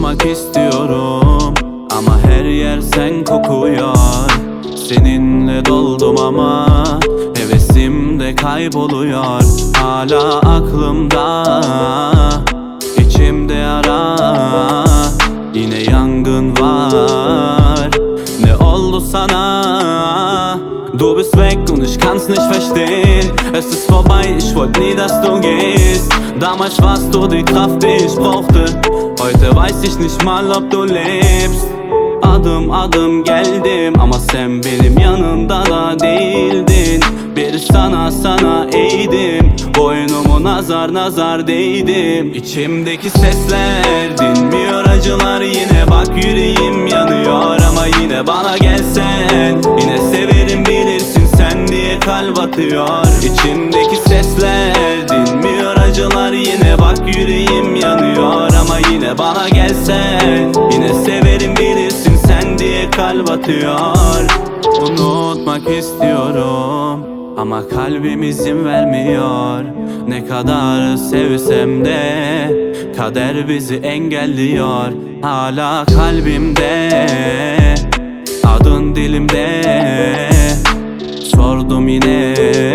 unutmak istiyorum ama her yer sen kokuyor. Seninle doldum ama hevesim de kayboluyor. Hala aklımda, içimde yara, yine yangın var. Ne oldu sana? Du bist weg und ich kann's nicht verstehen. Es ist vorbei, ich wollte nie, dass du gehst. Damals warst du die Kraft, die ich brauchte. Heute weiß ich nicht mal, ob du lebst. Adım adım geldim ama sen benim yanımda da değildin. Bir sana eğdim, boynumu nazar değdim. İçimdeki sesler dinmiyor, acılar yine, bak yüreğim yanıyor. Ama yine bana gelsen, yine severim bilirsin sen diye kalp atıyor. İçimdeki sesler dinmiyor, acılar yine, bak yüreğim yanıyor. Ama yine bana gelsen, yine severim bilirsin sen diye kalp atıyor. Unutmak istiyorum ama kalbim izin vermiyor. Ne kadar sevsem de kader bizi engelliyor. Hala kalbimde, adın dilimde. Sordum yine,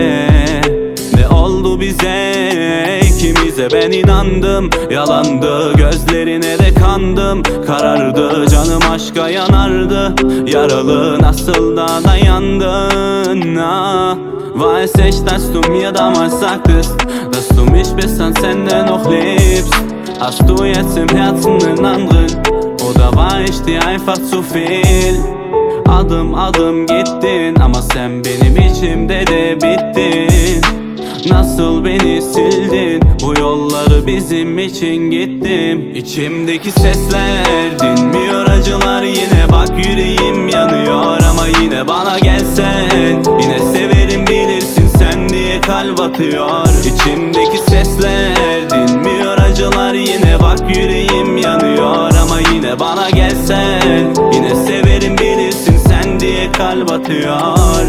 ne oldu bize, ikimize ben inandım. Yalandı, gözlerine de kandım. Karardı, canım aşka yanardı. Yaralı nasıl da dayandın, ah. Weiß ich, dass du mir damals sagtest, dass du mich bis ans Ende noch liebst. Hast du jetzt im Herzen einen anderen, oder war ich dir einfach zu viel? Adım adım gittin ama sen benim içimde de bittin. Nasıl beni sildin, bu yolları bizim için gittim. İçimdeki sesler dinmiyor, acılar yine, bak yüreğim yanıyor. Ama yine bana gelsen, yine severim bilirsin sen diye kalp atıyor. İçimdeki sesler dinmiyor, acılar yine, bak yüreğim yanıyor. Ama yine bana gelsen, yine severim bilirsin sen diye kalp atıyor.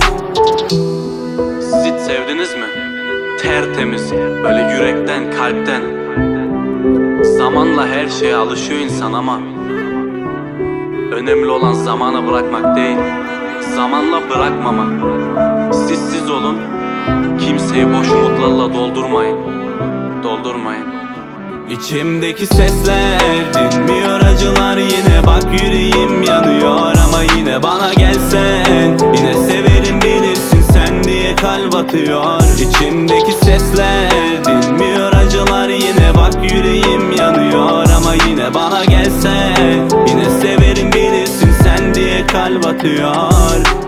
Siz hiç sevdiniz mi? Tertemiz, böyle yürekten, kalpten. Zamanla her şeye alışıyor insan ama önemli olan zamanı bırakmak değil, zamanla bırakmamak. Siz olun, kimseyi boş umutlarla doldurmayın. İçimdeki sesler dinmiyor, acılar yine, bak yüreğim yanıyor. Ama yine bana gelsen, yine severim bilirsin sen diye kalp atıyor. İçimdeki sesler dinmiyor, acılar yine, bak yüreğim yanıyor. Ama yine bana gelsen, yine severim bilirsin sen diye kalp atıyor.